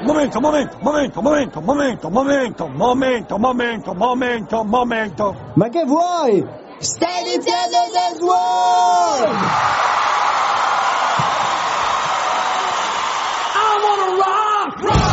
Ma che vuoi? Sta iniziando Dance World! I wanna rock, rock!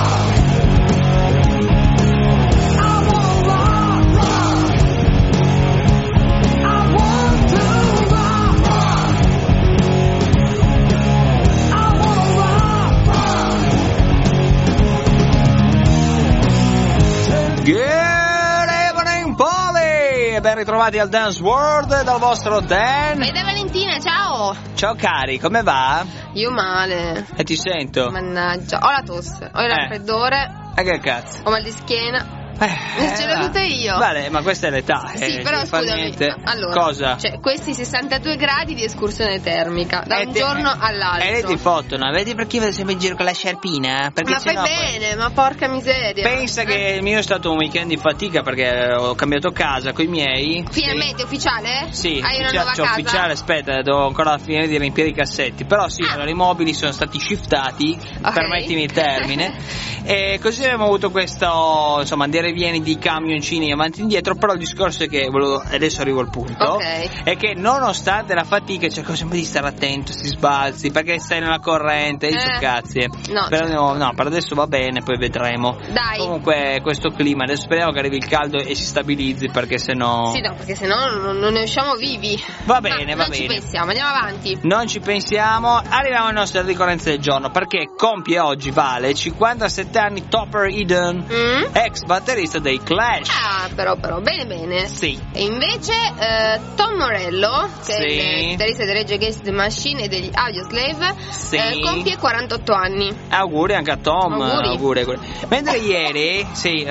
Good evening, Poli! Ben ritrovati al Dance World dal vostro Dan. E da Valentina, ciao! Ciao cari, come va? Io male. E ti sento. Mannaggia, ho la tosse, ho il raffreddore, Ma che cazzo? ho mal di schiena. Ce l'ho tutte io. Vale, ma questa è l'età. Sì, però non fa scusami. niente. Allora, cosa? Cioè, questi 62 gradi di escursione termica da un giorno all'altro. E lei ti fottono, vedi perché io vado sempre in giro con la sciarpina? Perché Ma fai bene, ma porca miseria. Pensa che il mio è stato un weekend di fatica perché ho cambiato casa con i miei. Finalmente ufficiale? Sì, Hai una nuova casa? ufficiale, aspetta, devo ancora finire di riempire i cassetti. Però sì, allora, i mobili sono stati shiftati, permettimi il termine. E così abbiamo avuto questo, insomma, andare e vieni di camioncini avanti e indietro. Però il discorso è che adesso arrivo al punto. È che nonostante la fatica cerco sempre di stare attento, si sbalzi, perché stai nella corrente, cazzi. No, però no, per adesso va bene, poi vedremo. Dai. Comunque questo clima, adesso speriamo che arrivi il caldo e si stabilizzi, perché sennò. Sì, no, perché sennò non ne usciamo vivi. Va bene, va non bene. ci pensiamo, andiamo avanti. Non ci pensiamo, arriviamo alla nostra ricorrenza del giorno, perché compie oggi Vale 57 anni Topper Eden, ex batterista dei Clash. Ah, però, bene. Sì. E invece Tom Morello, che è il chitarrista dei Rage Against the Machine e degli Audioslave, compie 48 anni. Auguri anche a Tom. Auguri. Mentre ieri,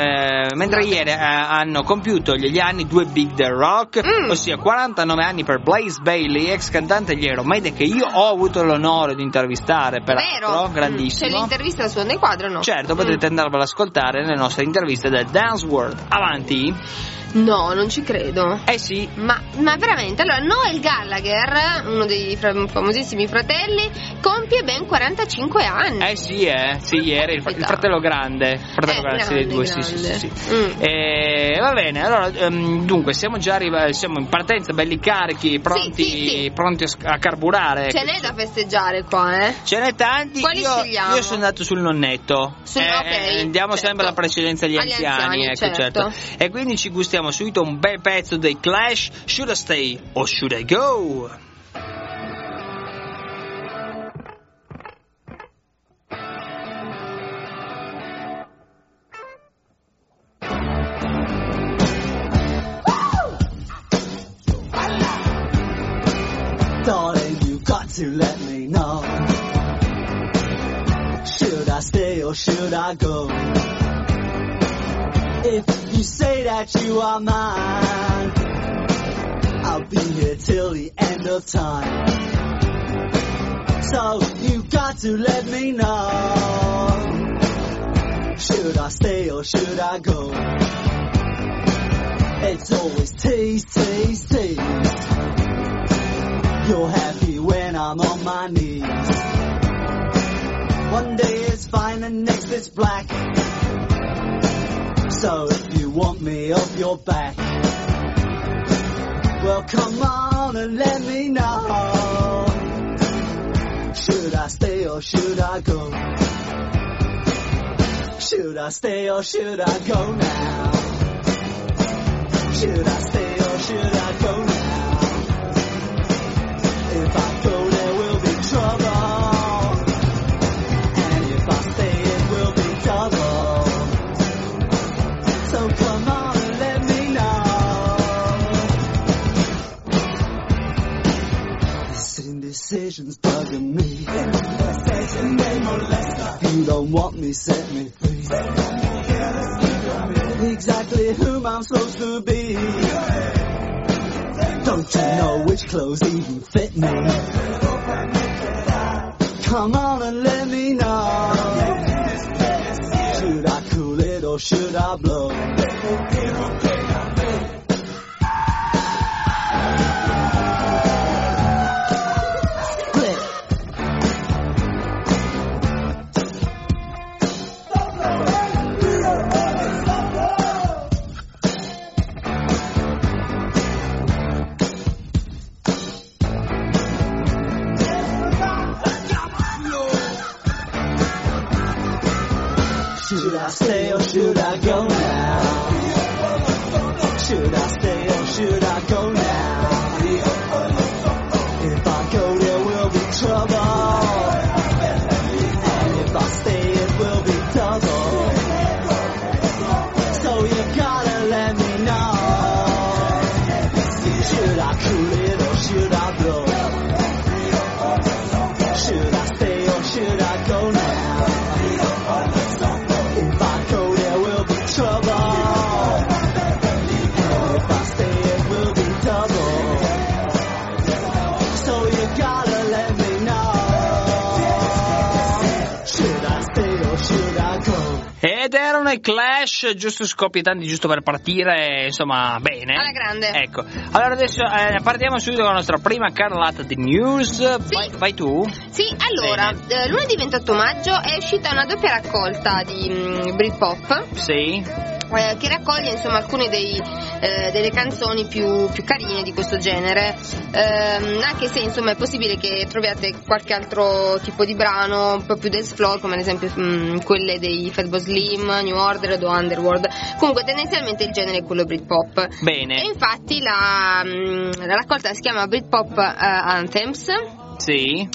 hanno compiuto gli anni due big del rock, ossia 49 anni per Blaze Bayley, ex cantante degli Iron Maiden, che io ho avuto l'onore di intervistare, peraltro. Vero? Grandissimo. C'è l'intervista su Onda Quadro, no? Certo, potete andarvela ad ascoltare nelle nostre interviste del Dance World. Avanti. No, non ci credo. Sì. Ma veramente, allora Noel Gallagher, uno dei famosissimi fratelli, compie ben 45 anni. Sì, ieri il fratello grande. Dei due, sì. Va bene, allora, dunque, siamo già siamo in partenza, belli carichi, pronti a carburare. Ce n'è da festeggiare qua, Ce n'è tanti. Quali scegliamo? Io sono andato sul nonnetto. Diamo sempre la precedenza agli anziani, ecco, certo. E quindi ci gustiamo subito un bel pezzo dei Clash, Should I Stay or Should I Go? Darling, you got to let me know. Should I stay or should I go? If you say that you are mine, I'll be here till the end of time. So you got to let me know. Should I stay or should I go? It's always tease, tease, tease. You're happy when I'm on my knees. One day it's fine and next it's black. So if you want me off your back, well come on and let me know. Should I stay or should I go? Should I stay or should I go now? Should I stay or should I go now? If I go there will be trouble, and if I stay it will be double. So come on and let me know. This indecision's bugging me. If you don't want me, set me free. Exactly whom I'm supposed to be. Don't you know which clothes even fit me? Come on and let me know. Should I cool it or should I blow? Split. Should I stay or should I go now? Should I stay or should I go now? If I go there will be trouble, and if I stay it will be double. So you gotta let me know. Should I cool it or should I blow? Should I stay or should I go now? If I go there will be trouble, and if I stay it will be double. So you gotta let me know. Should I stay or should I go? Ed erano i Clash, giusto scoppietanti, giusto per partire, insomma, bene. Alla grande. Ecco, allora adesso partiamo subito con la nostra prima carrellata di news. Sì. Vai tu? Sì, allora, lunedì 28 maggio è uscita una doppia raccolta di Britpop. Sì. Che raccoglie insomma alcune delle canzoni più carine di questo genere, anche se insomma è possibile che troviate qualche altro tipo di brano un po' più dance floor, come ad esempio quelle dei Fatboy Slim, New Order o Underworld. Comunque tendenzialmente il genere è quello Britpop. Bene. E infatti la raccolta si chiama Britpop Anthems. Sì.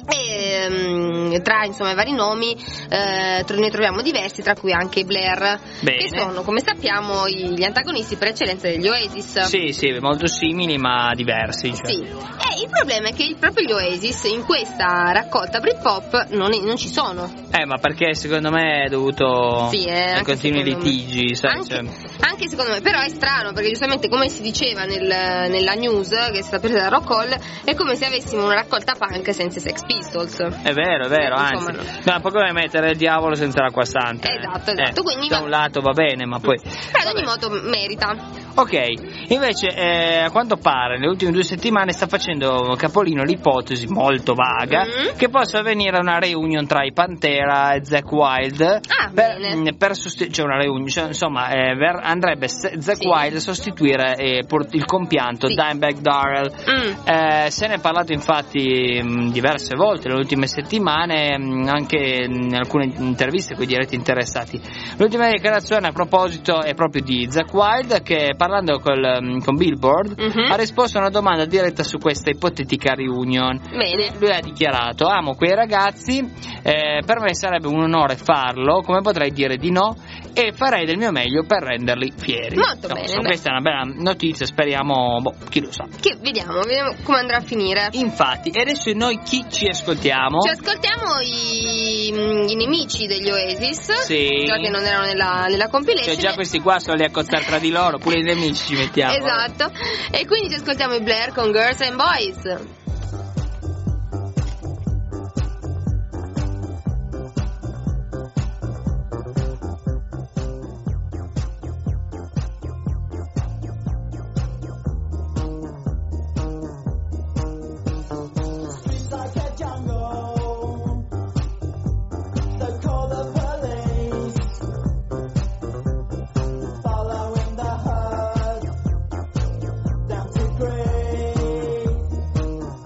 E tra insomma i vari nomi ne troviamo diversi, tra cui anche Blair. Bene. Che sono, come sappiamo, gli antagonisti per eccellenza degli Oasis. Sì, molto simili ma diversi. Cioè. Sì. E il problema è che proprio gli Oasis in questa raccolta Britpop non ci sono. Ma perché secondo me è dovuto ai continui litigi, sai? Anche secondo me, però è strano perché giustamente, come si diceva nella news che è stata presa da Rock Hall, è come se avessimo una raccolta punk senza Sex Pistols. È vero, anzi. No, poi come mettere il diavolo senza l'acqua santa. Esatto. Quindi da un lato va bene, ma poi. Però ad ogni modo merita. Ok, invece a quanto pare nelle ultime 2 settimane sta facendo capolino l'ipotesi molto vaga che possa avvenire una reunion tra i Pantera e Zakk Wylde. Per c'è una reunion, cioè, insomma andrebbe Zakk Wylde a sostituire il compianto Dimebag Darrell. Se ne è parlato infatti diverse volte nelle ultime settimane, anche in alcune interviste con i diretti interessati. L'ultima dichiarazione a proposito è proprio di Zakk Wylde, che parlando con Billboard ha risposto a una domanda diretta su questa ipotetica reunion. Bene. Lui ha dichiarato: amo quei ragazzi, per me sarebbe un onore farlo, come potrei dire di no, e farei del mio meglio per renderli fieri. Molto bene. Questa è una bella notizia, speriamo, chi lo sa. Vediamo come andrà a finire. Infatti, e adesso noi chi ci ascoltiamo? Ci ascoltiamo i nemici degli Oasis, sì, già che non erano nella compilation. Cioè già questi qua sono lì a cozzare tra di loro, pure i nemici ci mettiamo. Esatto, e quindi ci ascoltiamo i Blair con Girls and Boys. Down to grey.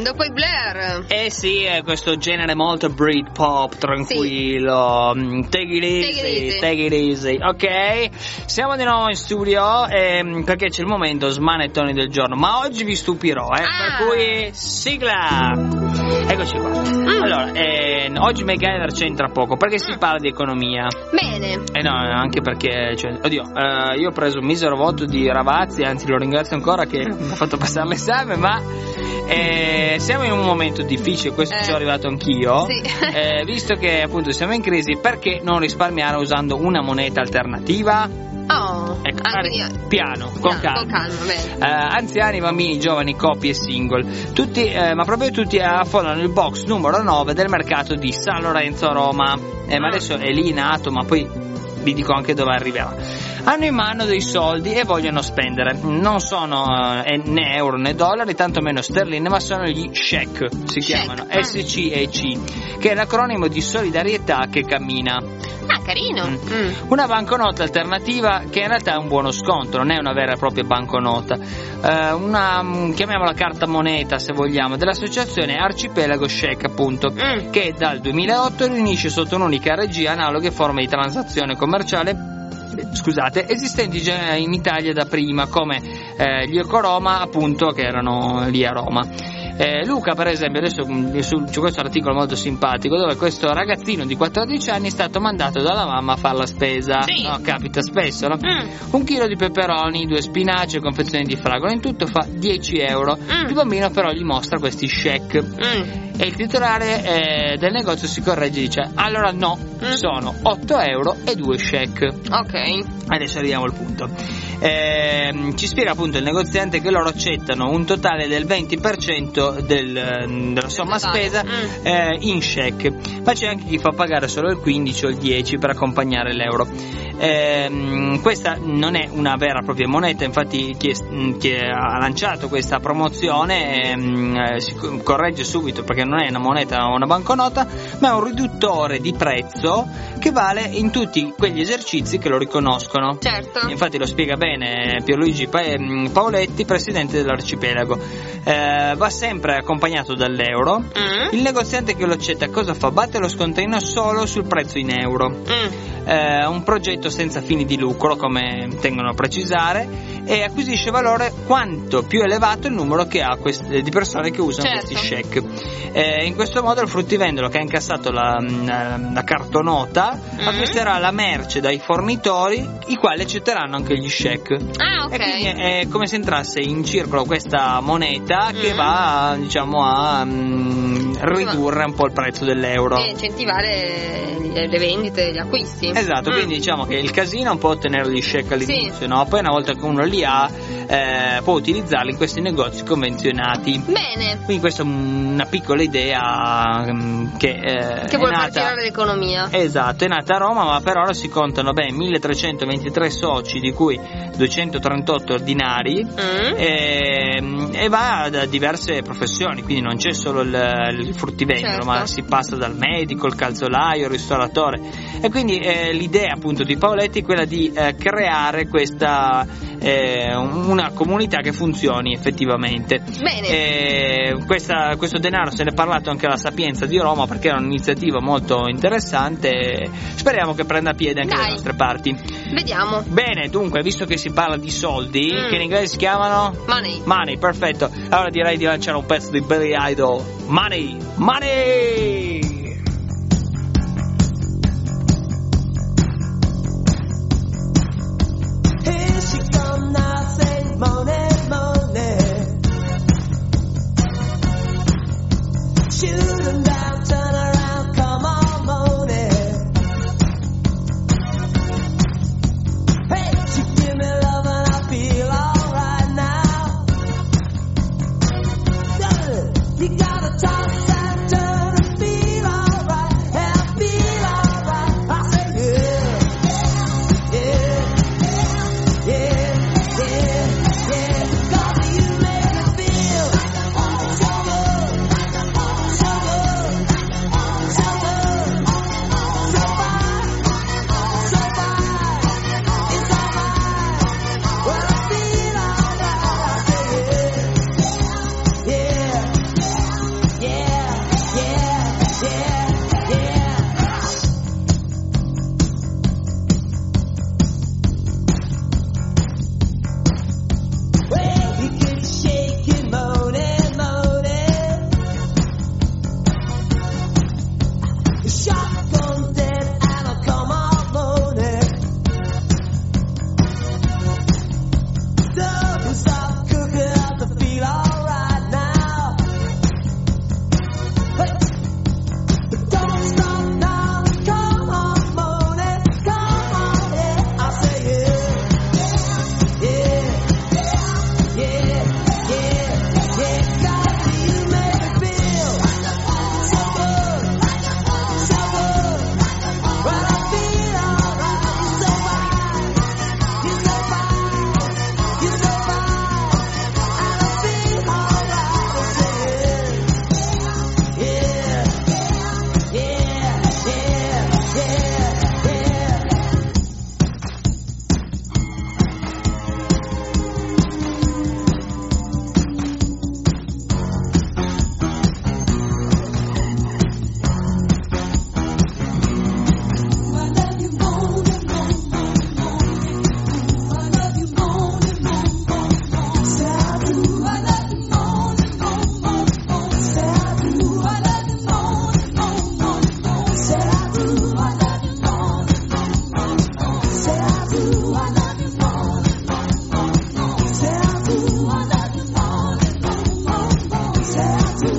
Dopo i Blair. Sì, è questo genere molto Britpop, tranquillo. Take it easy. Ok, siamo di nuovo in studio perché c'è il momento smanettoni del giorno. Ma oggi vi stupirò, per cui sigla. Eccoci qua. Allora, oggi MacGyver c'entra poco perché si parla di economia. Bene. No, anche perché, io ho preso un misero voto di Ravazzi, anzi lo ringrazio ancora che mi ha fatto passare l'esame, ma siamo in un momento difficile, questo ci sono arrivato anch'io. Sì. Visto che appunto siamo in crisi, perché non risparmiare usando una moneta alternativa? Ecco, piano, con calma. Anziani, bambini, giovani, coppie e single, tutti, ma proprio tutti affollano il box numero 9 del mercato di San Lorenzo a Roma. Ma adesso è lì nato, ma poi vi dico anche dove arriverà. Hanno in mano dei soldi e vogliono spendere. Non sono né euro né dollari, tanto meno sterline, ma sono gli SCEC, si chiamano SCEC, che è l'acronimo di solidarietà che cammina. Carino. Una banconota alternativa che in realtà è un buono sconto, non è una vera e propria banconota, chiamiamola carta moneta se vogliamo, dell'associazione Arcipelago SCEC, appunto, che dal 2008 riunisce sotto un'unica regia analoghe forme di transazione commerciale esistenti già in Italia da prima, come gli Ecoroma, appunto, che erano lì a Roma. Luca, per esempio, adesso c'è questo articolo molto simpatico dove questo ragazzino di 14 anni è stato mandato dalla mamma a fare la spesa. Sì. No, capita spesso, no? 1 chilo di peperoni, 2 spinaci e confezioni di fragola, in tutto fa 10 euro. Il bambino però gli mostra questi SCEC e il titolare del negozio si corregge e dice: allora no, sono 8 euro e 2 SCEC. Ok. Adesso arriviamo al punto. Ci spiega appunto il negoziante che loro accettano un totale del 20% della somma spesa in SCEC, ma c'è anche chi fa pagare solo il 15 o il 10 per accompagnare l'euro. Questa non è una vera e propria moneta, infatti chi ha lanciato questa promozione si corregge subito perché non è una moneta o una banconota, ma è un riduttore di prezzo che vale in tutti quegli esercizi che lo riconoscono. Certo. Infatti lo spiega bene Pierluigi Paoletti, presidente dell'Arcipelago. Va sempre accompagnato dall'euro. Il negoziante che lo accetta cosa fa? Batte lo scontrino solo sul prezzo in euro. Un progetto senza fini di lucro, come tengono a precisare, e acquisisce valore quanto più elevato il numero che ha di persone che usano questi SCEC. In questo modo il fruttivendolo che ha incassato la cartonota acquisterà la merce dai fornitori, i quali accetteranno anche gli SCEC. Ok. E quindi è come se entrasse in circolo questa moneta che va, diciamo, a ridurre un po' il prezzo dell'euro e incentivare le vendite, gli acquisti. Esatto, quindi diciamo che il casino è un po' ottenere gli SCEC all'inizio, no? Poi una volta che uno li ha può utilizzarli in questi negozi convenzionati. Bene. Quindi questa è una piccola idea che vuole nata, far girare l'economia. Esatto, è nata a Roma, ma per ora si contano 1323 soci, di cui 238 ordinari, e va da diverse professioni, quindi non c'è solo il fruttivendolo, certo, ma si passa dal medico, il calzolaio, il ristoratore, e quindi l'idea appunto di Paoletti è quella di creare questa una comunità che funzioni effettivamente. Bene. Questo denaro se ne è parlato anche alla Sapienza di Roma perché era un'iniziativa molto interessante, speriamo che prenda piede anche dalle nostre parti. Vediamo. Bene, dunque, visto che si parla di soldi, che in inglese si chiamano? Money, perfetto. Allora direi di lanciare un pezzo di Billy Idol. Money! Here she come now, say money, money. Shoot 'em down, turn around, come on, money. Hey, she give me love and I feel alright now. You gotta toss and turn and feel alright, and feel alright. I say yeah, yeah. Yeah, yeah, yeah, 'cause you make me feel so good, so good, so good, so fine, it's alright, when I feel alright, I say yeah, yeah,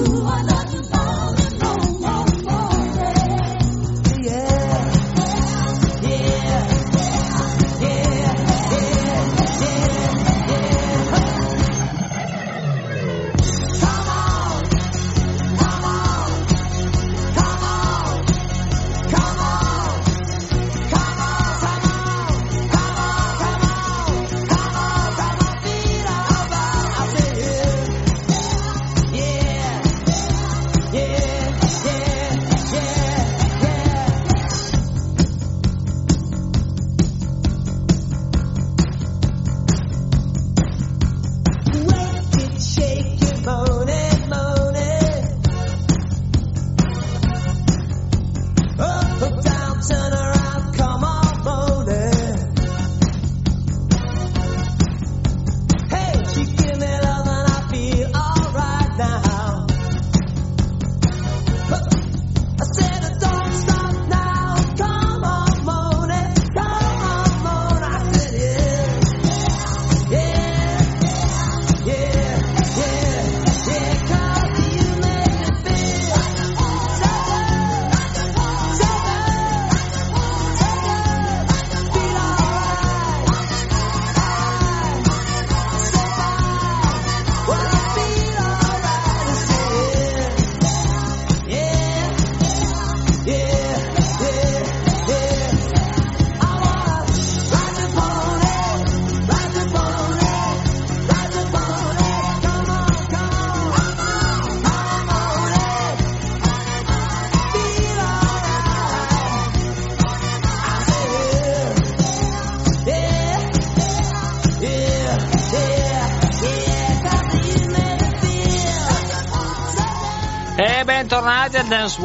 E bentornati al Dance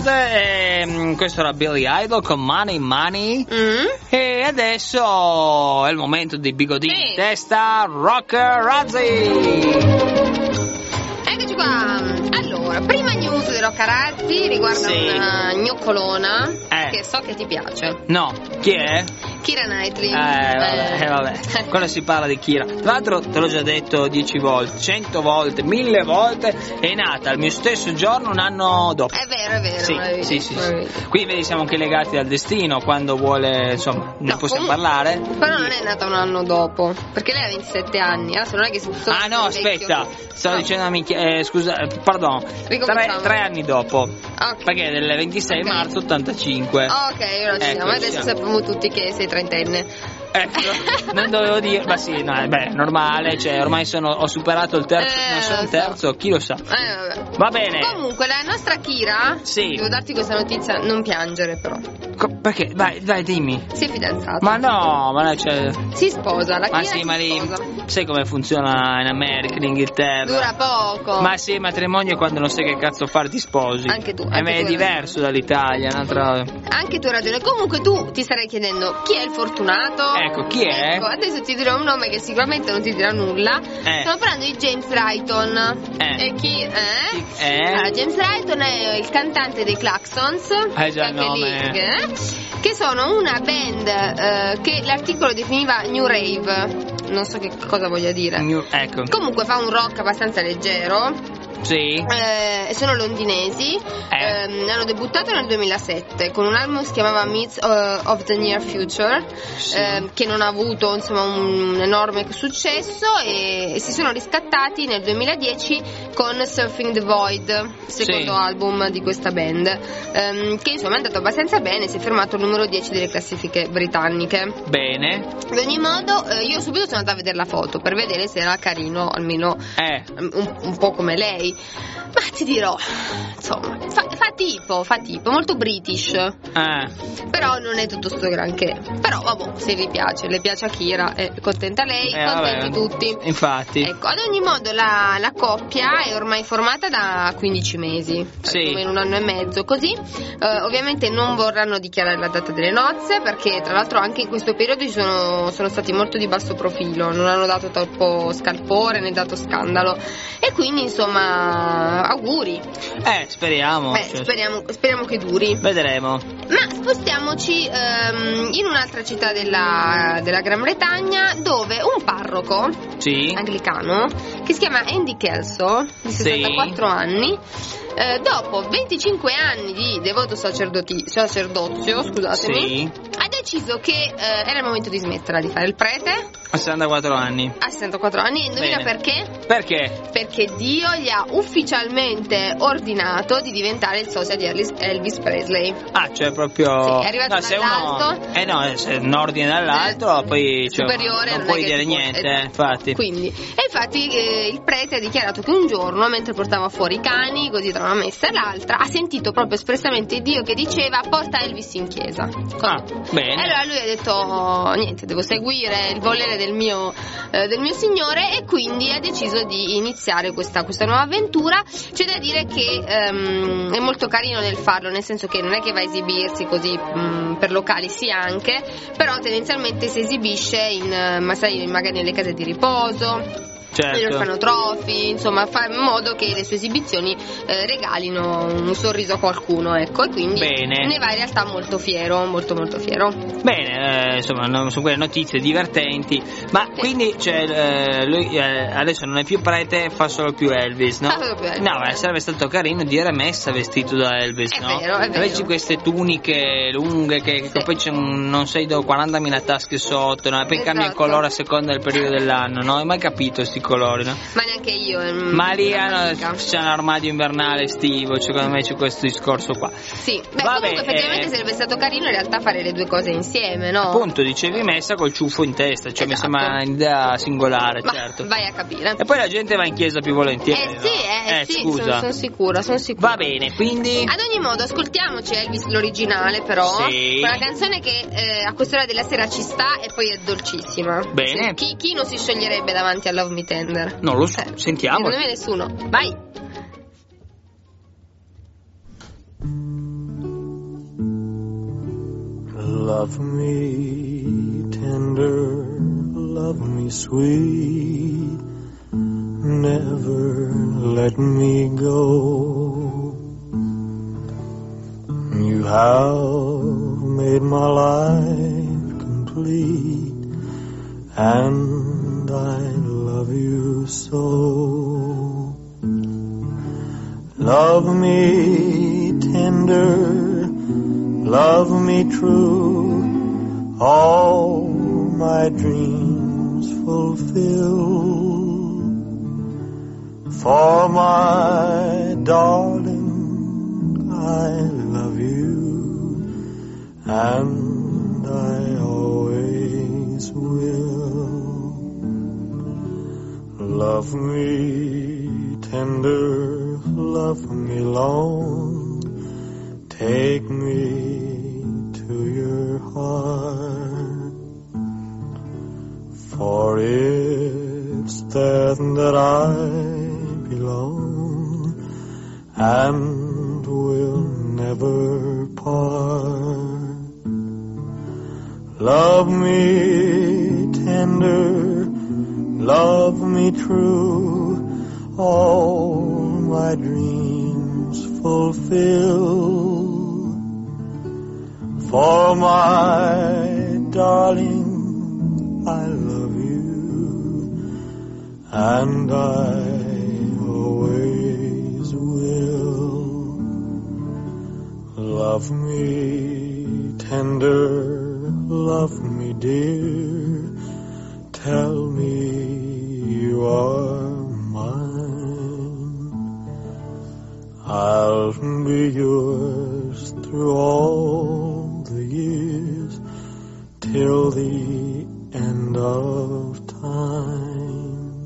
World, questo era Billy Idol con Money Money. E adesso è il momento di Bigodini in testa, Rocker Razzi. Eccoci qua. Allora, prima news di Rocca Razzi riguarda una gnoccolona che so che ti piace. No, chi è? Keira Knightley. Vabbè. Quando si parla di Keira, tra l'altro te l'ho già detto 10 volte, 100 volte, 1000 volte, è nata il mio stesso giorno un anno dopo. È vero. Sì. Qui vedi, siamo anche legati dal destino, quando vuole, insomma, ne possiamo parlare. Però non è nata un anno dopo, perché lei ha 27 anni, adesso non è che si può. Ah no, aspetta, stavo dicendo a minchia, scusa, pardon, 3 anni dopo. Okay. Perché è del 26 marzo 85. Ok, ora ci siamo. Adesso sappiamo tutti che sei trentenne. Ecco, non dovevo dire, ma sì, no, beh, normale, cioè ormai ho superato il terzo, ne sono il terzo, chi lo sa. Vabbè. Va bene. Comunque la nostra Keira, devo darti questa notizia, non piangere però. Perché? Vai, dimmi. Si è fidanzata. Ma no, ma lei c'è. Si sposa, la Keira ma si lì, sposa. sai come funziona in America, in Inghilterra? Dura poco. Ma sì, il matrimonio è quando non sai che cazzo fare ti sposi. Anche tu. È diverso dall'Italia, un'altra. Anche tu hai ragione. Comunque tu ti starei chiedendo chi è il fortunato? Ecco, chi è? Ecco, adesso ti dirò un nome che sicuramente non ti dirà nulla. Stiamo parlando di James Rayton. E chi è? Allora, James Rayton è il cantante dei Klaxons. Già il nome. Che sono una band che l'articolo definiva New Rave. Non so che cosa voglia dire. Ecco. Comunque fa un rock abbastanza leggero. Sì. Sono londinesi. Hanno debuttato nel 2007 con un album che si chiamava Myths of the Near Future, che non ha avuto insomma un enorme successo, e si sono riscattati nel 2010 con Surfing the Void, secondo album di questa band, che insomma è andato abbastanza bene, si è fermato al numero 10 delle classifiche britanniche. Bene. Ad ogni modo io subito sono andata a vedere la foto per vedere se era carino, almeno un po' come lei. Ma ti dirò, insomma, fa tipo, molto british. Però non è tutto sto granché. Però vabbè, se vi piace, le piace a Keira, è contenta lei, contenti tutti. Infatti. Ecco, ad ogni modo la coppia è ormai formata da 15 mesi, come in un anno e mezzo, così. Ovviamente non vorranno dichiarare la data delle nozze, perché tra l'altro anche in questo periodo sono stati molto di basso profilo, non hanno dato troppo scalpore né dato scandalo, e quindi insomma insomma, auguri. Speriamo. Speriamo che duri. Vedremo. Ma spostiamoci in un'altra città della Gran Bretagna, dove un parroco anglicano che si chiama Andy Kelso, di 64 anni, dopo 25 anni di devoto sacerdozio, scusatemi, ha deciso che era il momento di smetterla di fare il prete. A 64 anni. E indovina perché? Perché Dio gli ha ufficialmente ordinato di diventare il sosia di Elvis Presley. Cioè proprio... Sì, è arrivato dall'alto. Se un ordine dall'alto, poi superiore, non puoi dire niente, infatti. Infatti il prete ha dichiarato che un giorno, mentre portava fuori i cani, così tra una messa e l'altra, ha sentito proprio espressamente Dio che diceva: porta Elvis in chiesa. Bene. E allora lui ha detto: niente, devo seguire il volere del mio Signore, e quindi ha deciso di iniziare questa nuova avventura. C'è da dire che è molto carino nel farlo, nel senso che non è che va a esibirsi così per locali, sì anche, però tendenzialmente si esibisce magari nelle case di riposo. Gli orfanotrofi, insomma, fa in modo che le sue esibizioni regalino un sorriso a qualcuno, ecco, e quindi ne va in realtà molto fiero, molto molto fiero. Bene, insomma, sono quelle notizie divertenti, ma quindi lui adesso non è più prete, fa solo più Elvis, no? Sarebbe stato carino dire messa vestito da Elvis, no? È vero. Invece queste tuniche lunghe che poi c'è 40.000 tasche sotto, no? E poi cambia il colore a seconda del periodo dell'anno, no? Hai mai capito sti colori, no? Ma neanche io. Ma lì c'è un armadio invernale estivo, secondo me c'è questo discorso qua. Sì, comunque effettivamente sarebbe stato carino in realtà fare le due cose insieme, no? Appunto, dicevi messa col ciuffo in testa, mi sembra un'idea singolare, certo. Vai a capire. E poi la gente va in chiesa più volentieri. Sì, scusa. sono sicura. Va bene, quindi ad ogni modo ascoltiamoci Elvis l'originale, però una canzone che a quest'ora della sera ci sta e poi è dolcissima. Bene. Chi non si scioglierebbe davanti a Love Me Tender? Non lo so, sentiamo. Secondo me nessuno. Vai. Love me tender, love me sweet, never let me go. You have made my life complete, and I love you so. Love me tender, love me true, all my dreams fulfill. For my darling, I love you, and I always will. Love me tender, love me long, take me to your heart, for it's there that I belong and will never part. Love me tender, love me true, all my dreams fulfill. For my darling, I love you, and I always will. Love me tender, love me dear, tell me you are mine. I'll be yours through all the years, till the end of time.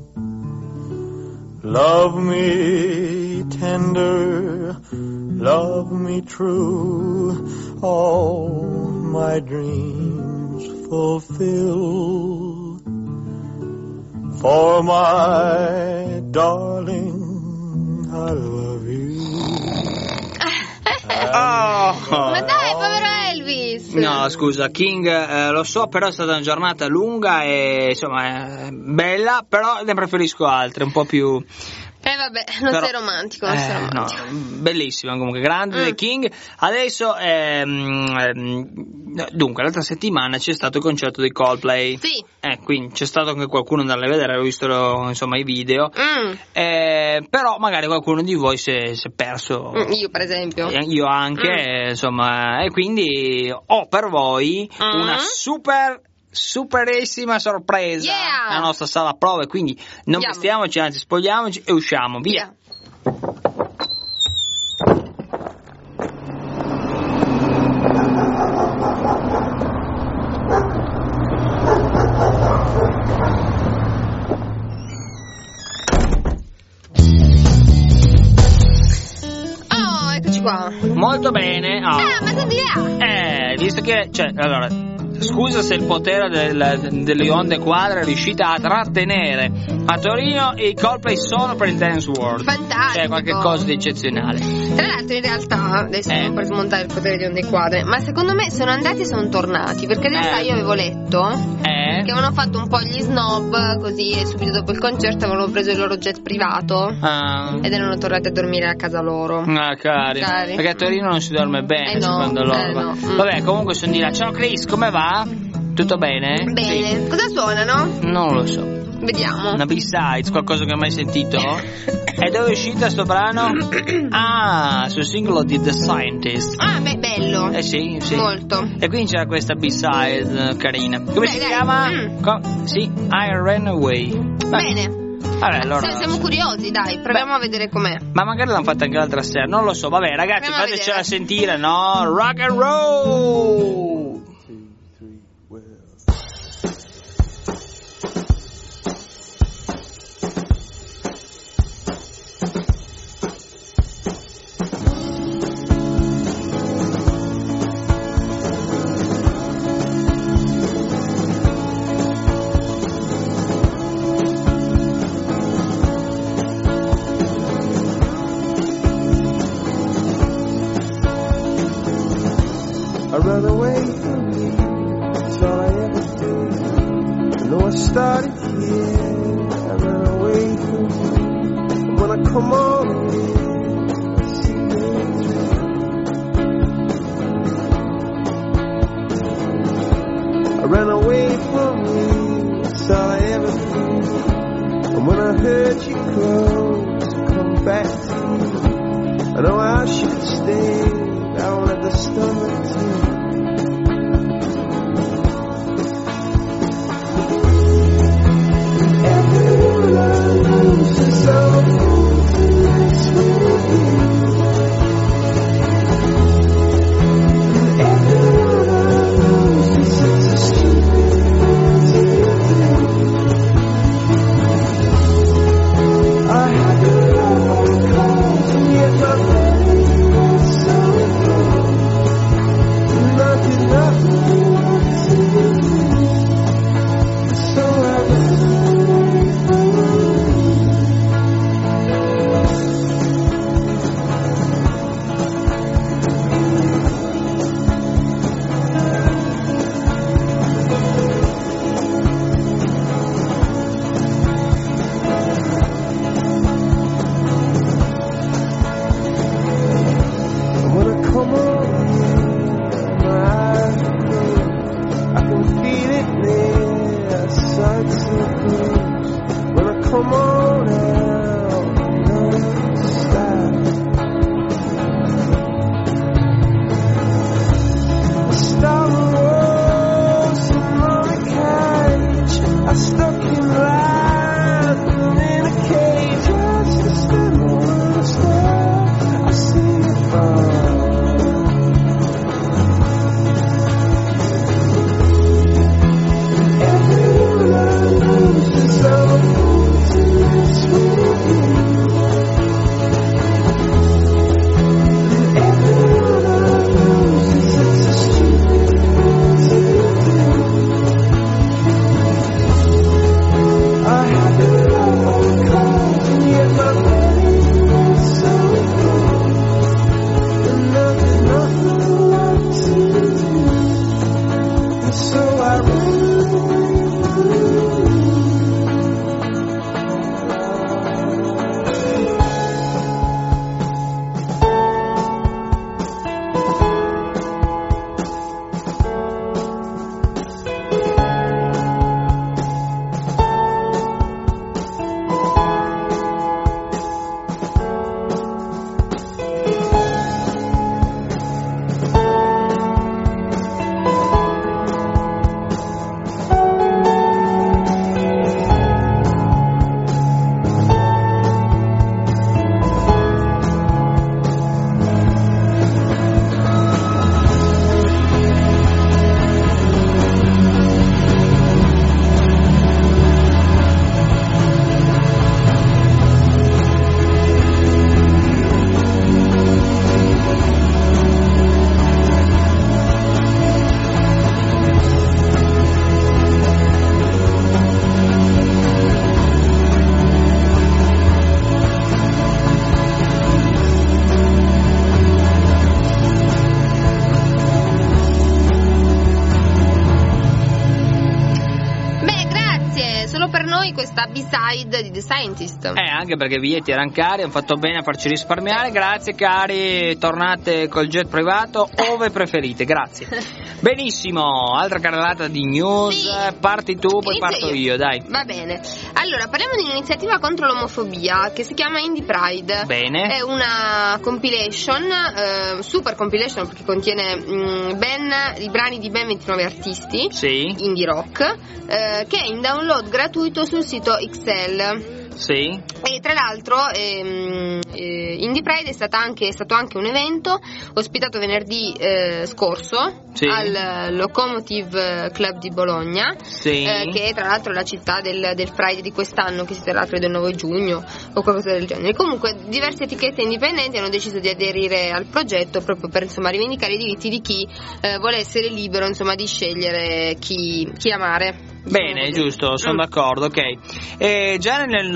Love me tender, love me true, all my dreams fulfill. For my darling, I love you. Ma dai, povero Elvis! No, scusa, King, lo so, però è stata una giornata lunga e insomma bella, però ne preferisco altre, un po' più Vabbè, non sei romantico, non sei romantico. No, bellissimo comunque, grande The King. Adesso dunque l'altra settimana c'è stato il concerto di Coldplay. Sì. Quindi c'è stato anche qualcuno da andare a vedere, ho visto insomma i video. Però magari qualcuno di voi si è perso. Io per esempio. Io anche, insomma, e quindi ho per voi una superissima sorpresa nella nostra sala prove, quindi non vestiamoci, anzi spogliamoci e usciamo, via. Oh, eccoci qua. Molto bene. Ma sono di là. Visto che, allora, scusa se il potere delle onde quadre è riuscita a trattenere a Torino i Coldplay solo per il Dance World. Fantastico. Cioè qualche cosa di eccezionale. Tra l'altro in realtà, adesso non per smontare il potere di onde quadre, ma secondo me sono andati e sono tornati, perché in realtà io avevo letto che avevano fatto un po' gli snob, così, e subito dopo il concerto avevano preso il loro jet privato ed erano tornati a dormire a casa loro. Cari. Perché a Torino non si dorme bene secondo loro. Vabbè, comunque sono di là. Ciao Chris, come va? Tutto bene? Bene. Sì. Cosa suonano? Non lo so. Vediamo. Una B-Sides, qualcosa che hai mai sentito? E dove è uscita sto brano? Sul singolo di The Scientist. Beh, bello. Sì. Molto. E quindi c'era questa B-Side carina. Come si chiama? Sì, I Ran Away. Bene. Vabbè, allora siamo curiosi, dai, proviamo a vedere com'è. Ma magari l'hanno fatta anche l'altra sera, non lo so. Vabbè, ragazzi, fatecela sentire, no? Rock and roll! Run away from me, that's all I ever do. I know I started here, I run away from you. And when I come on in, I see it through. I ran away from you, that's all I ever do. And when I heard you close, come back to you. I know I should stay down at the stomach too. So questa B-side di The Scientist. Anche perché i biglietti erano cari, hanno fatto bene a farci risparmiare. Grazie cari, tornate col jet privato ove preferite, grazie. Benissimo, altra carrellata di news. Sì. Parti tu, poi Inizio parto io, dai. Va bene. Allora, parliamo di un'iniziativa contro l'omofobia che si chiama Indie Pride. Bene. È una compilation, super compilation, perché contiene i brani di ben 29 artisti. Sì. Indie rock, che è in download gratuito sul sito XL. Sì. E tra l'altro Indie Pride è stato anche un evento ospitato venerdì scorso, sì, al Locomotive Club di Bologna, sì, che è tra l'altro la città del Pride di quest'anno, che si terrà credo il 9 giugno o qualcosa del genere. Comunque diverse etichette indipendenti hanno deciso di aderire al progetto proprio per rivendicare i diritti di chi vuole essere libero di scegliere chi amare. Bene, giusto, sono d'accordo, ok. Già nel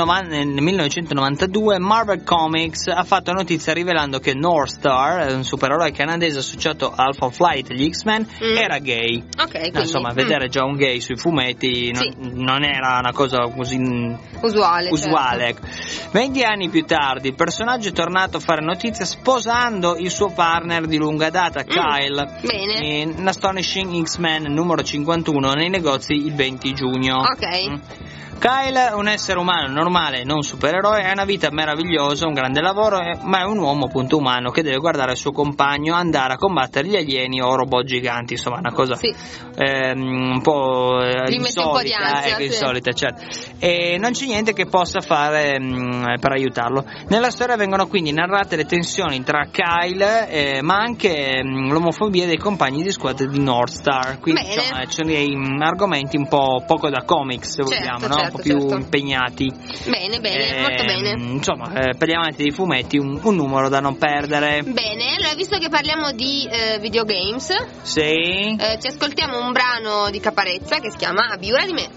1992 Marvel Comics ha fatto notizia rivelando che North Star, un supereroe canadese associato a Alpha Flight e gli X-Men, era gay. Ok, quindi, insomma, vedere già un gay sui fumetti non era una cosa così usuale. Certo. 20 anni più tardi il personaggio è tornato a fare notizia sposando il suo partner di lunga data, Kyle, in Astonishing X-Men numero 51 nei negozi il 20 giugno. Ok. Kyle è un essere umano normale, non supereroe, ha una vita meravigliosa, un grande lavoro, ma è un uomo appunto umano che deve guardare il suo compagno andare a combattere gli alieni o robot giganti, insomma una cosa un po' insolita, certo. E non c'è niente che possa fare per aiutarlo. Nella storia vengono quindi narrate le tensioni tra Kyle ma anche l'omofobia dei compagni di squadra di North Star, quindi insomma, c'è dei argomenti un po' poco da comics, se vogliamo, no? Un po' più impegnati. Bene, molto bene. Insomma, per gli amanti dei fumetti un numero da non perdere. Bene, allora visto che parliamo di videogames, sì, ci ascoltiamo un brano di Caparezza che si chiama Abbi ora di me.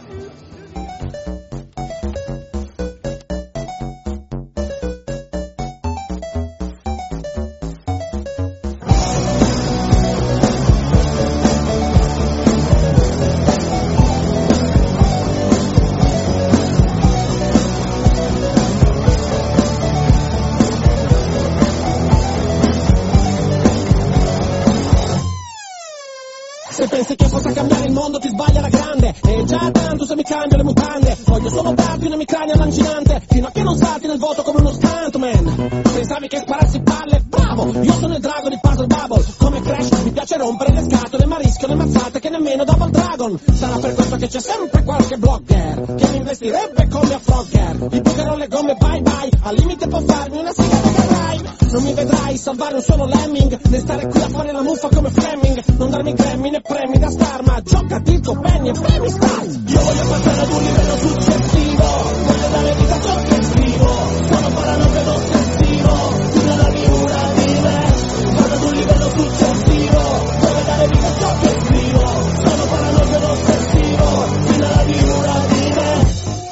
Se pensi che possa cambiare il mondo ti sbagli alla grande. E già tanto se mi cambio le mutande. Voglio solo darti una micrania lancinante, fino a che non salti nel voto come uno stuntman. Pensavi che sparassi palle? Bravo! Io sono il drago di Puzzle Bubble. Come Crash mi piace rompere le scatole, ma rischio le mazzate che nemmeno Double Dragon. Sarà per questo che c'è sempre qualche blogger che mi investirebbe come a Frogger. Gli bucherò le gomme bye bye, al limite può farmi una siga da Garai. Non mi vedrai salvare un solo lemming, né stare qui a fare la muffa come Fleming. Non darmi Grammy né premi da star, ma giocati il tuo penny e premi stars. Io voglio passare ad un livello successivo, voglio dare vita a ciò che scrivo. Sono paranoico ed ossessivo, tu non hai una di me. Vado ad un livello successivo, voglio dare vita a ciò che scrivo. Sono paranoico ed ossessivo, tu non hai una di me.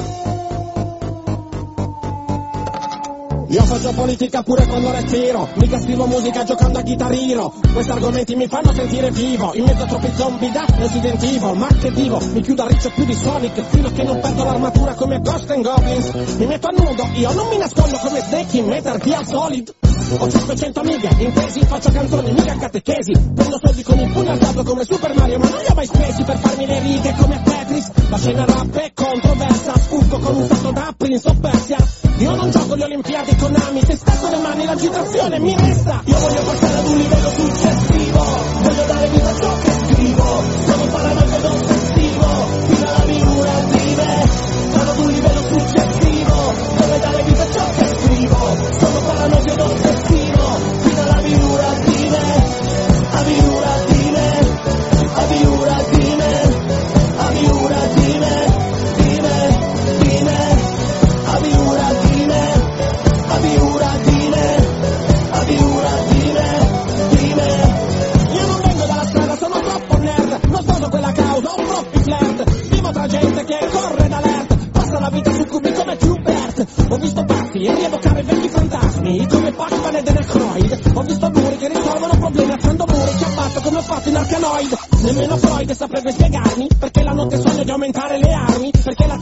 Io faccio politica pure quando respiro, mica scrivo musica giocando a chitarrino. Questi argomenti mi fanno sentire vivo, in mezzo a troppi zombie da Resident Evil. Ma che divo, mi chiudo a riccio più di Sonic, fino a che non perdo l'armatura come Ghost and Goblins. Mi metto a nudo, io non mi nascondo come Snake in Metal Gear Solid. Ho 500 amiche, intesi, faccio canzoni, mica catechesi. Prendo soldi con il pugno alzato come Super Mario, ma non li ho mai spesi per farmi le righe come Tetris. La scena rap è controversa, sfuggo con un salto da Prince of Persia. Io non gioco le Olimpiadi con Ami, se stacco le mani l'agitazione mi resta. Io voglio passare ad un livello successivo, voglio dare vita a ciò che scrivo. Sono paranoico ed ossessivo, fino alla miura di me. Vado ad un livello successivo, voglio dare vita a ciò che scrivo. Sono paranoico ed ossessivo, fino alla miura di me. A miura di me, a miura di me, a miura di me, di me, di me. A miura di me, a miura di me, a miura di me, di me. Io non vengo dalla strada, sono troppo nerd, non sposo quella causa, ho troppi flirt. Vivo tra gente che corre d'alert, passa la vita su cubi come Qbert. Ho visto pazzi rievocare vecchi fantasmi come Pac-Man ed Aykroyd. Ho visto muri che risolvono problemi alzando muri che abbatto come ho fatto in Arkanoid. Nemmeno Freud saprebbe spiegarmi perché la notte sogno di aumentare le armi, perché la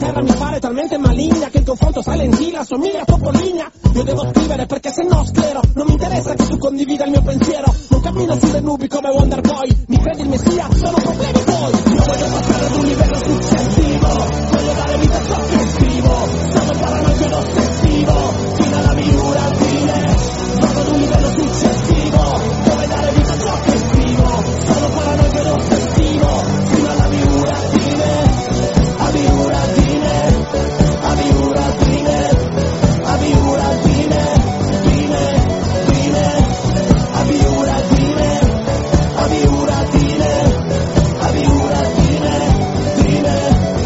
terra mi pare talmente maligna che il confronto silentile assomiglia a Topolinia. Io devo scrivere perché se no sclero, non mi interessa che tu condivida il mio pensiero. Non cammino sulle nubi come Wonder Boy, mi credi il messia, sono problemi tuoi. Io voglio passare ad un livello successivo, voglio dare vita a ciò che scrivo, sono paranoico ed ossessivo, fino alla miura fine. Vado ad un livello successivo, dove dare vita a ciò che scrivo, sono paranoico ed ossessivo, fino alla miura fine. A miura fine, a miura fine, a miura fine, fine, fine, a miura fine, a miura fine, a miura fine, fine.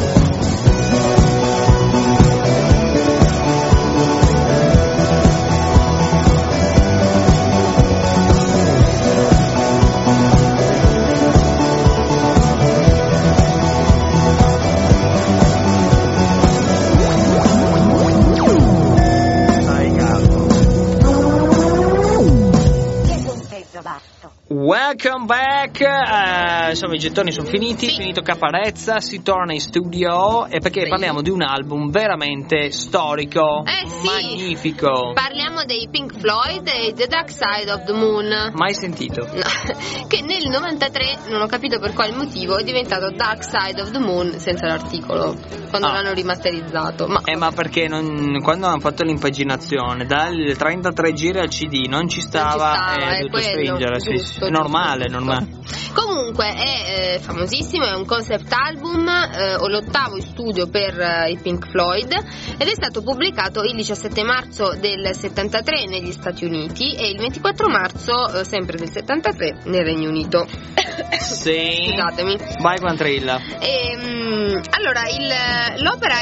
Welcome back, insomma i gettoni sono finiti, finito Caparezza, si torna in studio e perché parliamo di un album veramente storico, magnifico. Parliamo dei Pink Floyd e The Dark Side of the Moon. Mai sentito? No, che nel 93, non ho capito per quale motivo, è diventato Dark Side of the Moon senza l'articolo, quando l'hanno rimasterizzato. Ma perché quando hanno fatto l'impaginazione, dal 33 giri al CD non ci stava, è dovuto stringere, giusto, è normale. Comunque è famosissimo, è un concept album, l'8º in studio per i Pink Floyd, ed è stato pubblicato il 17 marzo del 73 negli Stati Uniti e il 24 marzo sempre del 73 nel Regno Unito. Sì. Scusatemi. Vai Quantrilla. Allora l'opera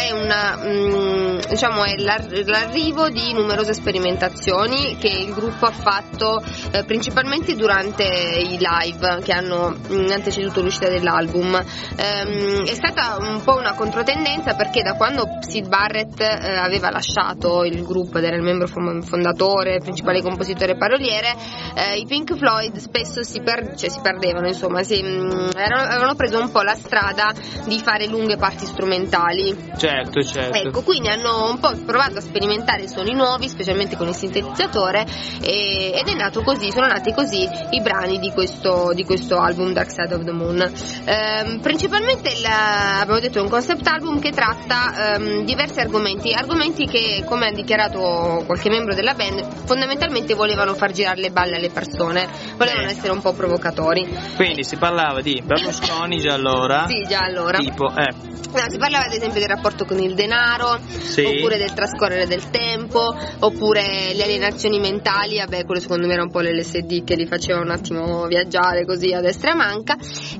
è è l'arrivo di numerose sperimentazioni che il gruppo ha fatto principalmente durante i live che hanno anteceduto l'uscita dell'album. È stata un po' una controtendenza perché da quando Syd Barrett aveva lasciato il gruppo ed era il membro fondatore, principale compositore e paroliere, i Pink Floyd spesso si perdevano, insomma, avevano preso un po' la strada di fare lunghe parti strumentali. Certo. Ecco, quindi hanno un po' provato a sperimentare suoni nuovi, specialmente con il sintetizzatore, ed sono nati così i brani di questo album Dark Side of the Moon. Principalmente abbiamo detto è un concept album che tratta diversi argomenti che, come ha dichiarato qualche membro della band, fondamentalmente volevano far girare le balle alle persone, volevano essere un po' provocatori. Quindi si parlava di Berlusconi già allora? Sì, già allora. Tipo, si parlava ad esempio del rapporto con il denaro, oppure del trascorrere del tempo, oppure le alienazioni mentali, quello secondo me era un po' l'LSD che li faceva un attimo viaggiare così a destra e a manca.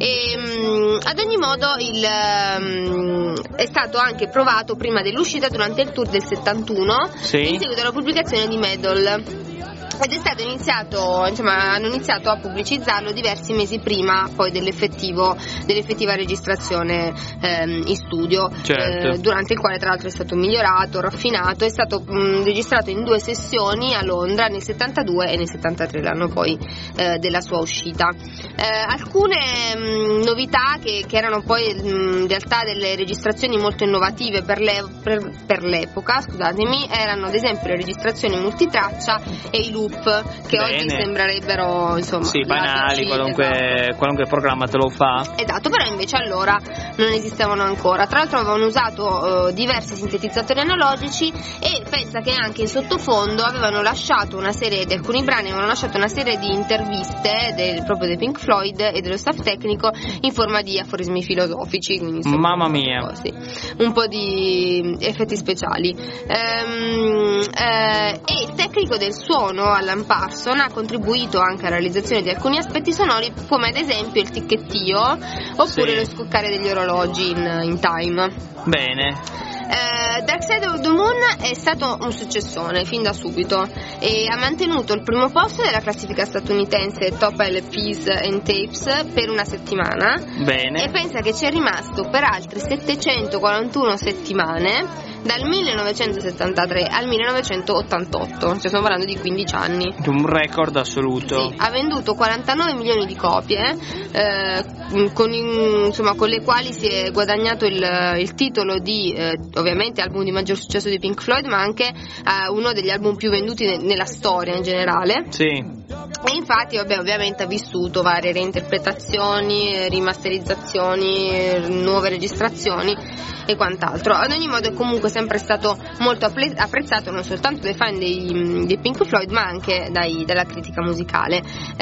E ad ogni modo è stato anche provato prima dell'uscita durante il tour del 71, in seguito alla pubblicazione di Medal. Ed è stato hanno iniziato a pubblicizzarlo diversi mesi prima poi dell'effettiva registrazione in studio, durante il quale tra l'altro è stato migliorato, raffinato. È stato registrato in 2 sessioni a Londra nel 72 e nel 73, l'anno poi della sua uscita. Alcune novità che erano poi in realtà delle registrazioni molto innovative per l'epoca, scusatemi, erano ad esempio le registrazioni multitraccia e i loop, che oggi sembrerebbero banali, qualunque programma te lo fa. Esatto, però invece allora non esistevano ancora. Tra l'altro avevano usato diversi sintetizzatori analogici e pensa che anche in sottofondo avevano lasciato di alcuni brani avevano lasciato una serie di interviste proprio dei Pink Floyd e dello staff tecnico in forma di aforismi filosofici, quindi mamma mia, un po' di effetti speciali. E il tecnico del suono Alan Parson ha contribuito anche alla realizzazione di alcuni aspetti sonori, come ad esempio il ticchettio oppure lo scoccare degli orologi in time. Bene. Dark Side of the Moon è stato un successone fin da subito e ha mantenuto il primo posto della classifica statunitense Top LPs and Tapes per una settimana. Bene. E pensa che ci è rimasto per altre 741 settimane dal 1973 al 1988, stiamo parlando di 15 anni. Un record assoluto. Sì, ha venduto 49 milioni di copie, con le quali si è guadagnato il titolo di ovviamente album di maggior successo di Pink Floyd, ma anche uno degli album più venduti nella storia in generale. Sì. E infatti ovviamente ha vissuto varie reinterpretazioni, rimasterizzazioni, nuove registrazioni e quant'altro. Ad ogni modo è comunque sempre stato molto apprezzato non soltanto dai fan dei Pink Floyd, ma anche dalla critica musicale.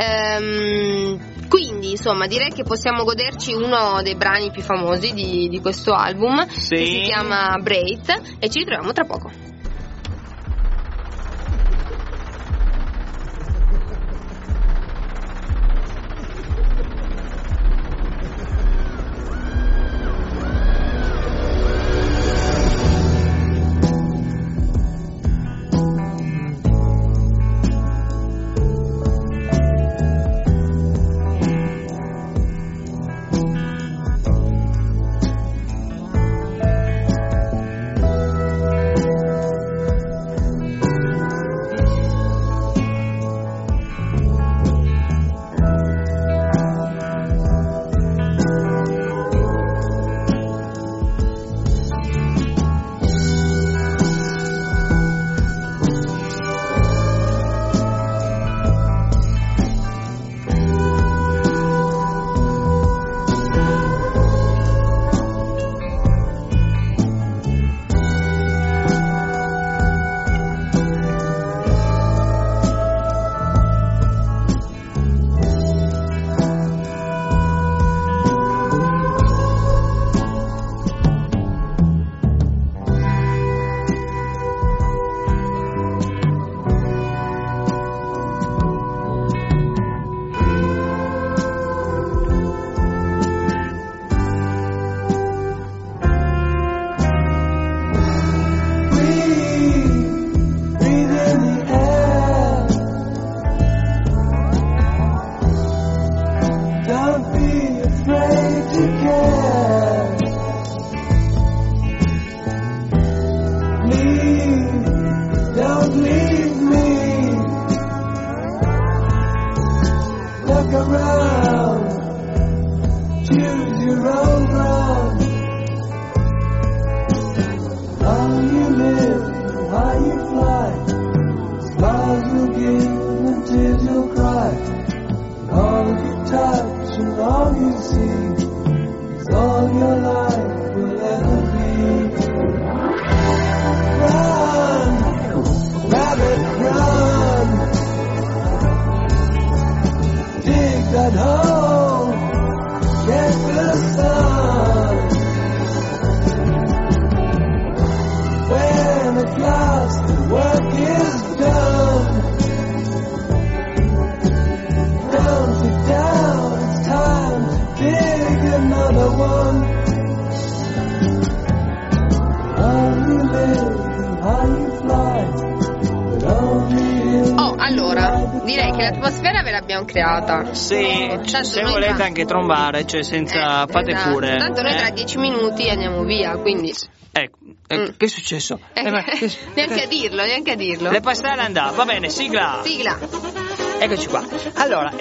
Quindi insomma direi che possiamo goderci uno dei brani più famosi di questo album, sì, che si chiama Breath, e ci ritroviamo tra poco. Creata. Sì, se volete anche trombare, cioè senza fate esatto. pure. Tanto noi tra 10 minuti andiamo via, quindi. Ecco, che è successo? Neanche a dirlo. Le passerelle andava, va bene, sigla. Eccoci qua. Allora,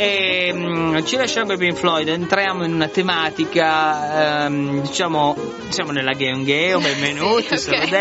ci lasciamo con i Pink Floyd, entriamo in una tematica, diciamo, siamo nella Geo, benvenuti, sì, okay.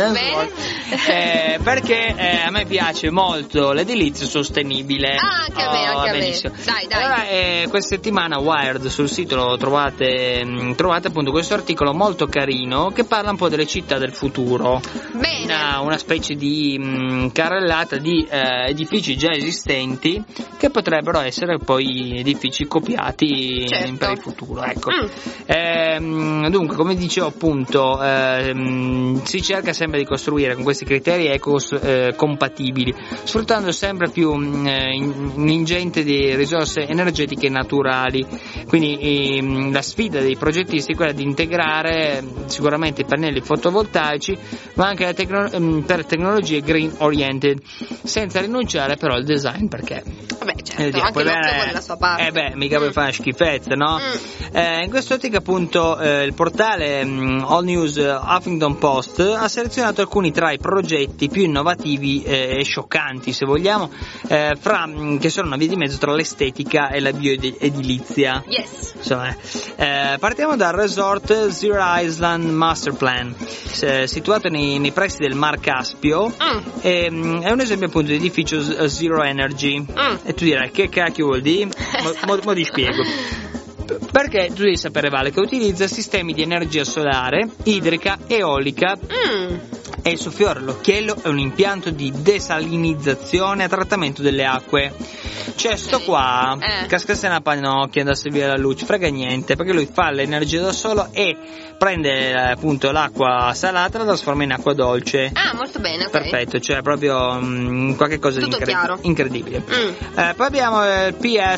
Perché a me piace molto l'edilizia sostenibile. Anche a me. Benissimo. Dai. Allora, questa settimana Wired sul sito trovate appunto questo articolo molto carino che parla un po' delle città del futuro. Bene. Una specie di carrellata di edifici già esistenti che potrebbero essere poi edifici copiati, certo, per il futuro, ecco. Dunque, come dicevo appunto, si cerca sempre di costruire con questi criteri compatibili, sfruttando sempre più un'ingente di risorse energetiche naturali. Quindi la sfida dei progettisti è quella di integrare sicuramente i pannelli fotovoltaici, ma anche per tecnologie green oriented, senza rinunciare però al design, perché vabbè, certo, anche l'occhio vuole la sua parte. Mica puoi fare schifezze, no? In quest'ottica appunto il portale All News Huffington Post ha selezionato alcuni tra i progetti più innovativi e scioccanti, se vogliamo, che sono una via di mezzo tra l'estetica e la bioedilizia. Yes. Insomma, partiamo dal resort Zero Island Master Plan, situato nei pressi del Mar Caspio. È un esempio appunto di edificio Zero Energy. E tu dirai, che cacchio vuol dire? Mo ti spiego. Perché tu devi sapere, Vale, che utilizza sistemi di energia solare, idrica, eolica e il suo fiore, l'occhiello, è un impianto di desalinizzazione e trattamento delle acque. C'è sto qua, cascasse una pannocchia, andasse via la luce, frega niente, perché lui fa l'energia da solo e prende appunto l'acqua salata e la trasforma in acqua dolce. Molto bene, ok. Perfetto, cioè proprio qualche cosa tutto di incredibile. Poi abbiamo il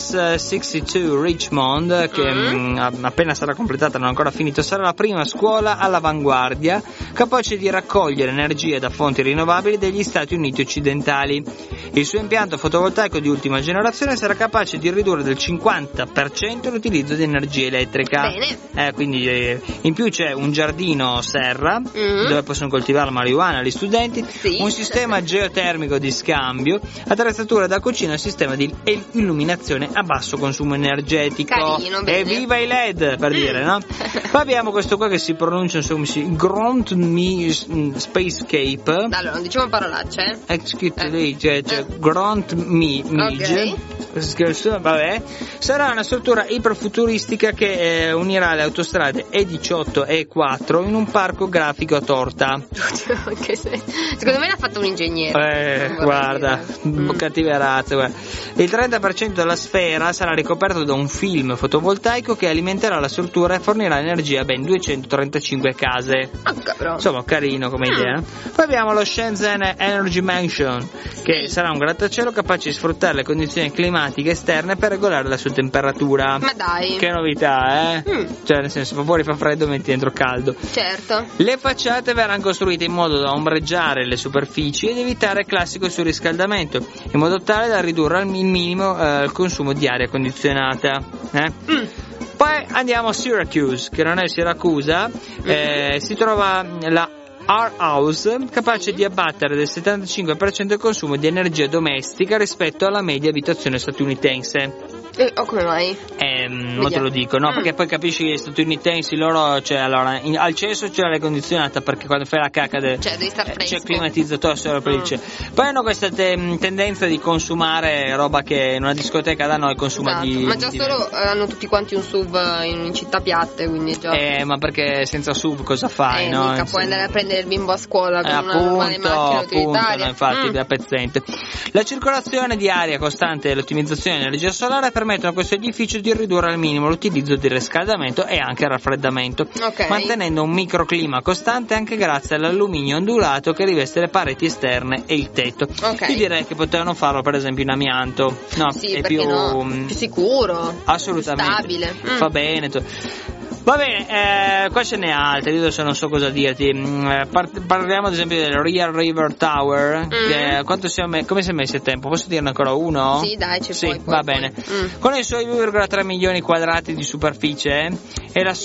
PS62 Richmond, che appena sarà completata, non ancora finito, sarà la prima scuola all'avanguardia capace di raccogliere energia da fonti rinnovabili degli Stati Uniti occidentali. Il suo impianto fotovoltaico di ultima generazione sarà capace di ridurre del 50% l'utilizzo di energia elettrica. Bene. Quindi in più c'è un giardino serra dove possono coltivare la marijuana gli studenti, un sistema geotermico di scambio, attrezzatura da cucina e sistema di illuminazione a basso consumo energetico. Carino, bene. E viva i LED, per dire, no? Poi abbiamo questo qua che si pronuncia insomma Grant Me Spacescape. Allora, non diciamo parolacce, È scritto lì, cioè Grant Me vabbè. Sarà una struttura iperfuturistica che unirà le autostrade E18 e E4 in un parco grafico a torta. Secondo me l'ha fatto un ingegnere. Guarda, cattive razze, guarda. Il 30% della sfera sarà ricoperto da un film fotovoltaico che alimenterà la struttura e fornirà energia a ben 235 case. Insomma, carino come idea. Poi abbiamo lo Shenzhen Energy Mansion, che sarà un grattacielo capace di sfruttare le condizioni climatiche esterne per regolare la sua temperatura. Ma dai, che novità, Cioè, nel senso, fuori fa freddo, metti dentro caldo. Certo. Le facciate verranno costruite in modo da ombreggiare le superfici ed evitare il classico surriscaldamento, in modo tale da ridurre al minimo il consumo di aria condizionata. Poi andiamo a Syracuse, che non è Siracusa, si trova la R-House, capace di abbattere del 75% il consumo di energia domestica rispetto alla media abitazione statunitense. Come mai? Non te lo dico, no? Perché poi capisci che gli statunitensi loro, cioè, allora, al cesso c'è l'aria condizionata, perché quando fai la cacca devi star fresco. c'è il climatizzatore solo per il cielo. Poi hanno questa tendenza di consumare roba che in una discoteca da noi consuma di. Ma già solo hanno tutti quanti un SUV in città piatte, quindi già. Ma perché senza SUV cosa fai, no? Mica puoi andare a prendere il bimbo a scuola con una normale macchina utilitaria. No, infatti, da pezzente. La circolazione di aria costante e l'ottimizzazione di energia solare permettono a questo edificio di ridurre al minimo l'utilizzo di riscaldamento e anche il raffreddamento, mantenendo un microclima costante anche grazie all'alluminio ondulato che riveste le pareti esterne e il tetto. Io direi che potevano farlo per esempio in amianto, no? Sì, è più sicuro, assolutamente, più stabile. Va bene. Va bene, qua ce n'è altre, io adesso non so cosa dirti. Parliamo ad esempio del Real River Tower, che come si è messo a tempo? Posso dirne ancora uno? Sì, dai, puoi, va bene. Con i suoi 2,3 milioni quadrati di superficie è la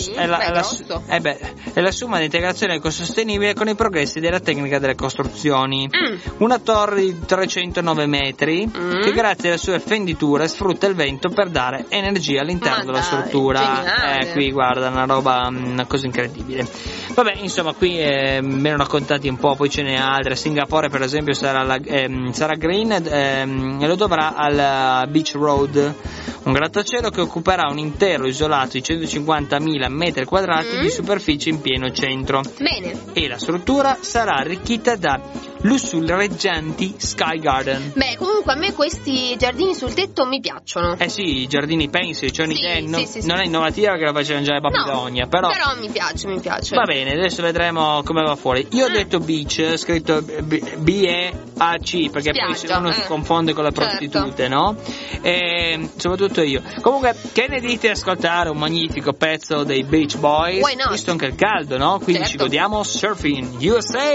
summa di integrazione ecosostenibile con i progressi della tecnica delle costruzioni. Una torre di 309 metri che grazie alle sue fenditure sfrutta il vento per dare energia all'interno della struttura. Qui guarda, una cosa incredibile. Vabbè, insomma, qui me ne ho raccontati un po', poi ce n'è altre. Singapore per esempio sarà green e lo dovrà al Beach Road, un grattacielo che occuperà un intero isolato di 150.000 metri quadrati di superficie in pieno centro. Bene. E la struttura sarà arricchita da lussureggianti Sky Garden. Beh, comunque a me questi giardini sul tetto mi piacciono. Sì, i giardini pensi, c'è un'idea, non è innovativa perché la facevano già a Babilonia, però mi piace. Va bene, adesso vedremo come va fuori. Io ho detto beach, scritto B-E-A-C, perché spiaggia, poi uno si confonde con le prostitute, no? E soprattutto io. Comunque, che ne dite ascoltare un magnifico pezzo dei Beach Boys? Why not? Visto anche il caldo, no? Quindi ci godiamo Surfing USA!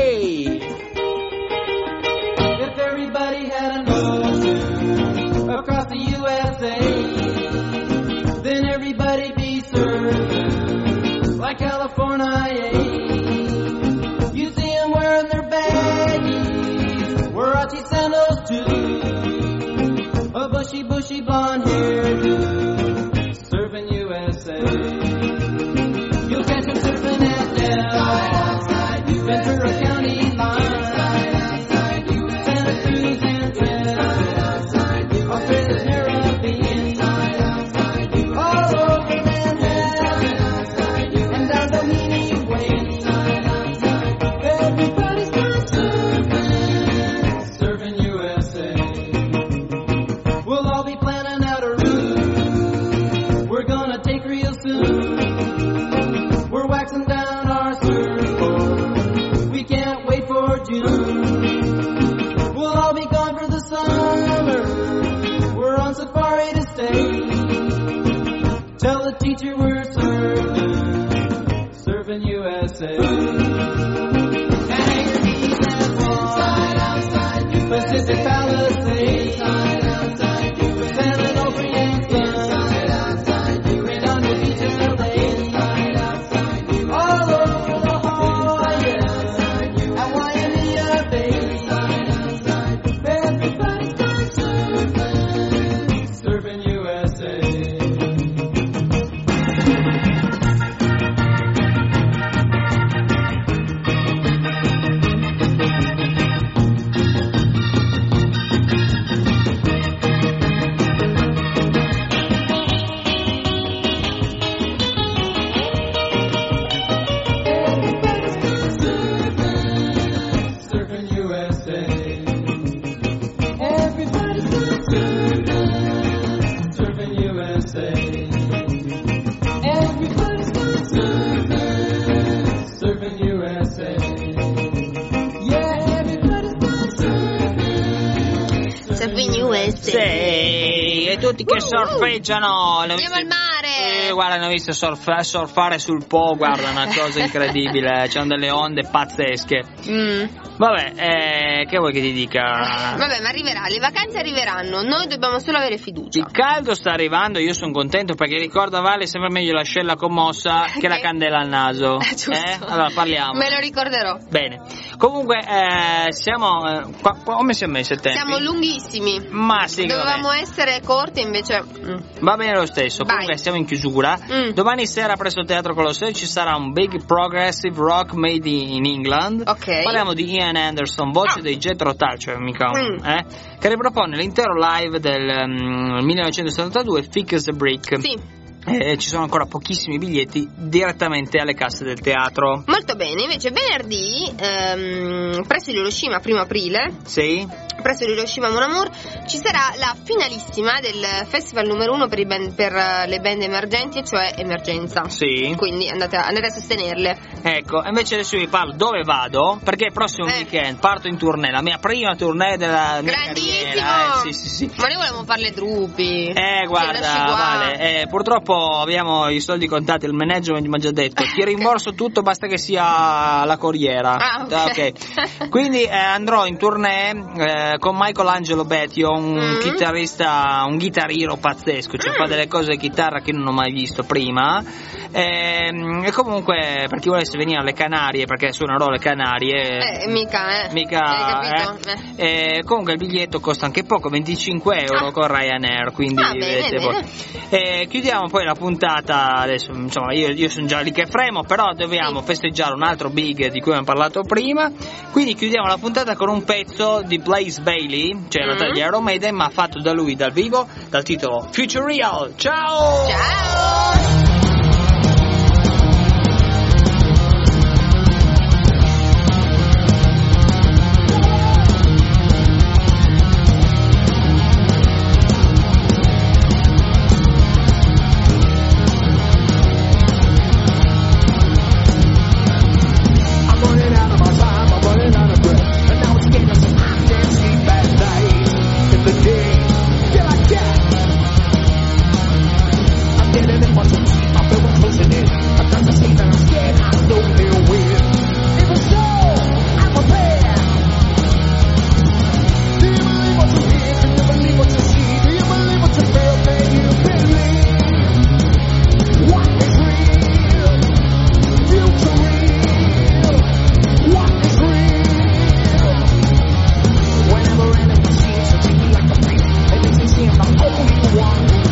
If everybody had an ocean across the USA, then everybody be served like California. You see them wearing their baggies, Warachi sandals too, a bushy blonde hairdo, serving USA. You'll catch them surfing at Del, Ventura County line, Santa Cruz and Trent, Australia's Caribbean, all over Manhattan, and down the Meany Way. Everybody's got serving USA. We'll all be planning out a route we're gonna take real soon. We're waxing down our surfboard, we can't wait for June. We'll all be gone for the summer, we're on safari to stay. Tell the teacher we're serving USA. Hangar Beach and Palm, Pacific Palisades, San Onofre and Sun, Redondo Beach and LA, all over La Jolla and Waimea Bay. Everybody's gone serving USA. Serving USA. Everybody's gone serving USA. Everybody's gone serving USA. Yeah, everybody's gone Serving USA. Sì, e tutti che sorfeggiano. Andiamo al mare. Guarda, hanno visto surfare sul Po, guarda, una cosa incredibile. C'hanno delle onde pazzesche. Vabbè, che vuoi che ti dica? Vabbè, ma arriverà, le vacanze arriveranno, noi dobbiamo solo avere fiducia. Il caldo sta arrivando, io sono contento perché ricordo a Vale sempre meglio l'ascella commossa che la candela al naso. Giusto. Allora parliamo. Me lo ricorderò. Bene. Comunque siamo come siamo messi a tempi? Siamo lunghissimi. Ma sì, che dovevamo essere corti, invece va bene lo stesso. Vai. Comunque siamo in chiusura. Domani sera presso Teatro Colosseo ci sarà un big progressive rock made in England. Ok. Parliamo di Ian Anderson, voce dei Jethro Tull, cioè mica che ripropone l'intero live del 1972 Thick as a Brick. Sì. Ci sono ancora pochissimi biglietti direttamente alle casse del teatro. Molto bene, invece venerdì presso l'Hiroshima 1° aprile, Sì? presso l'Hiroshima Mon Amour, ci sarà la finalissima del festival numero 1 per le band emergenti, cioè Emergenza. Sì. Quindi andate a sostenerle. Ecco, invece adesso vi parlo dove vado, perché il prossimo weekend parto in tournée, la mia prima tournée della mia Grandissimo! carriera. Sì. Ma noi volevamo fare le drupi. Guarda, Vale, purtroppo abbiamo i soldi contati, il management mi ha già detto, ti rimborso tutto, basta che sia la corriera. Ok. Quindi andrò in tournée con Michelangelo Betio, un chitarrista, un chitarrero pazzesco, cioè fa delle cose di chitarra che non ho mai visto prima. E comunque per chi volesse venire alle Canarie, perché suonerò le Canarie, comunque il biglietto costa anche poco, 25 euro con Ryanair, quindi vedete voi. Chiudiamo poi la puntata adesso, insomma io sono già lì che fremo, però dobbiamo festeggiare un altro big di cui abbiamo parlato prima, quindi chiudiamo la puntata con un pezzo di Blaze Bayley, cioè la taglia Iron Maiden, ma fatto da lui dal vivo, dal titolo Future Real. Ciao! Getting in my one.